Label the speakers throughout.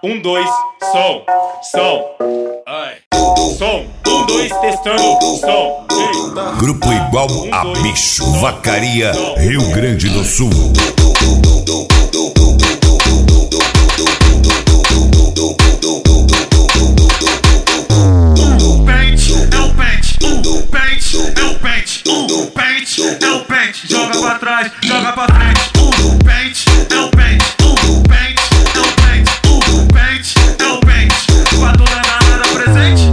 Speaker 1: 2, som. Ai. Som, 1, 2, testando, som. Ei.
Speaker 2: Grupo igual a bicho, Vacaria, Rio Grande do Sul.
Speaker 3: Pente é o pente, joga pra trás, joga pra frente. Pente é o pente, pente é o pente, pente é o pente, pra toda nada presente.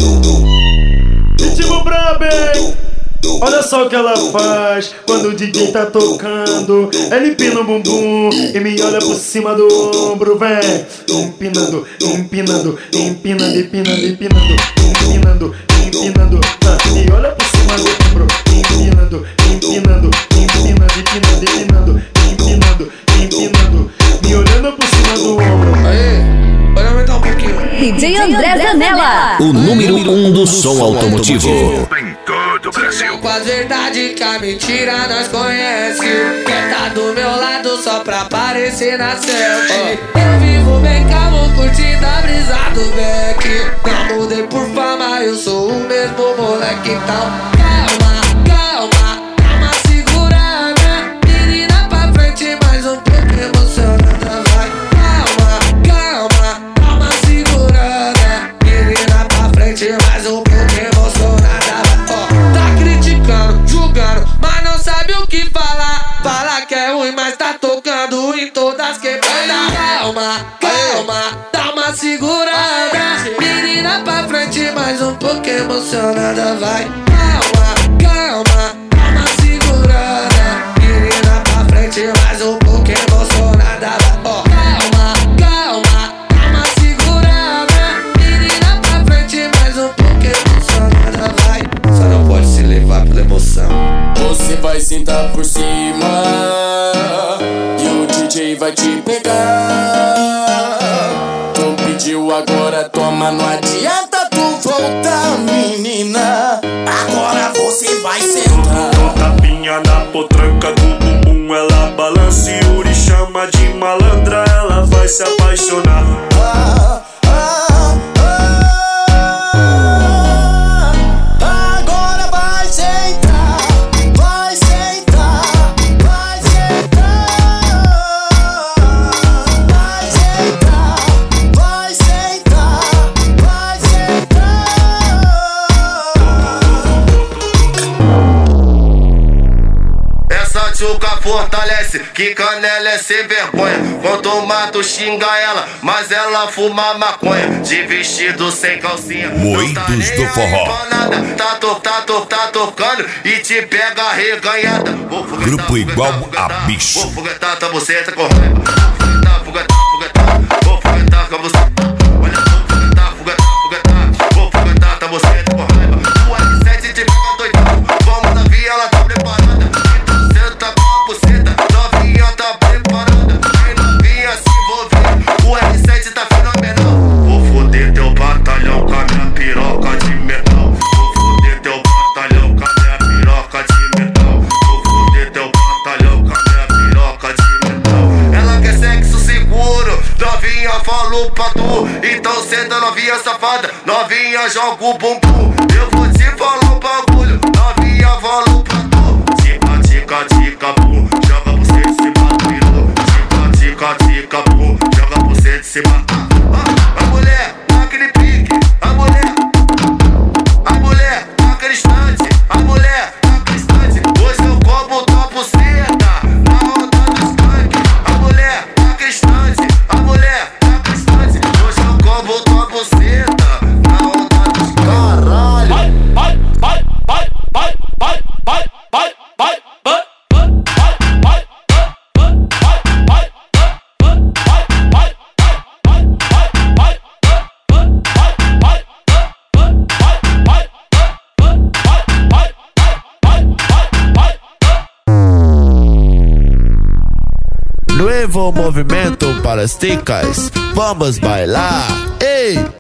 Speaker 4: Ritmo brabo, hein? Olha só o que ela faz quando o DJ tá tocando. Ela empina o bumbum e me olha por cima do ombro, vem. Empinando, empinando, empinando, empinando, empinando, empinando, empinando, e olha por cima do ombro. Empinando, empinando, empinando, empinando, empinando, empinando, empinando, me olhando por cima do ombro.
Speaker 5: Aê, pode aumentar um pouquinho.
Speaker 6: DJ André Zanella,
Speaker 2: O número 1 do som automotivo.
Speaker 3: Em todo o Brasil.
Speaker 5: Com a verdade que a mentira nós conhece. Quer tá do meu lado só pra aparecer na selfie. Eu vivo bem calmo, curtindo a brisa do Beck. Não mudei por fama, eu sou o mesmo moleque. Então calma, calma, calma, segurada. Menina pra frente, mais um pouco emocionada. Vai, calma, calma, calma, segurada. Menina pra frente, mais um pouco emocionada. Tá criticando, julgando, mas não sabe o que falar. Fala que é ruim, mas tá tocando em todas quebradas. Calma, calma, dá uma segurada. Menina pra frente, mais um pouco emocionada. Vai, calma, calma, dá uma segurada. Menina pra frente, mais um pouco emocionada. Calma, calma, dá uma segurada. Menina pra frente, mais um pouco emocionada. Vai, só não pode se levar pela emoção.
Speaker 7: Você vai sentar por cima e o DJ vai te pegar. Tu pediu, agora toma, não adianta tu voltar, menina. Agora você vai sentar.
Speaker 3: Tapinha na potranca do bumbum, ela balança e Yuri chama de malandra. Ela vai se apaixonar.
Speaker 7: Agora vai sentar, vai sentar, vai sentar, vai sentar, vai sentar, vai sentar.
Speaker 8: Essa tchuca fortalece, que canela é sem vergonha. Quanto o mato xinga ela, mas ela fuma maconha. De vestido sem calcinha,
Speaker 2: Moídos
Speaker 8: não tá nem
Speaker 2: do
Speaker 8: aí
Speaker 2: forró.
Speaker 8: pra nada. Tá tocando e te pega reganhada. Vou foguetar,
Speaker 2: Grupo igual
Speaker 8: foguetar,
Speaker 2: a bicho.
Speaker 8: Vou foguetar tua buceta com raiva. Foguetar, vou foguetar com você. Olha, vou foguetar, vou foguetar tua buceta com raiva. O R7 te pega doidão, vamos na via, ela tá preparada. Então senta com a buceta, novinha tá preparada. Vem novinha se envolver, o R7 tá fenomenal. Vou foder teu batalhão com a minha piroca de metal. Vou foder teu batalhão com a minha piroca de metal. Vou foder teu batalhão com a minha piroca de metal. Ela quer sexo seguro, novinha falou pra tu. Então senta novinha safada, novinha joga o bumbum. Eu vou te falar um bagulho, novinha falou pra tu. Tica, tica, tica, bum, joga você de cima do piru. Tica, tica, tica, bum, joga você de cima. A mulher, naquele pique, a mulher, naquele instante, a mulher, naquele instante. Hoje eu como tua buceta, na onda do skunk. A mulher, naquele instante, a mulher, naquele instante. Hoje eu como tua buceta, na onda do skunk. Caralho!
Speaker 9: Nuevo movimento para as ticas, vamos bailar, ei!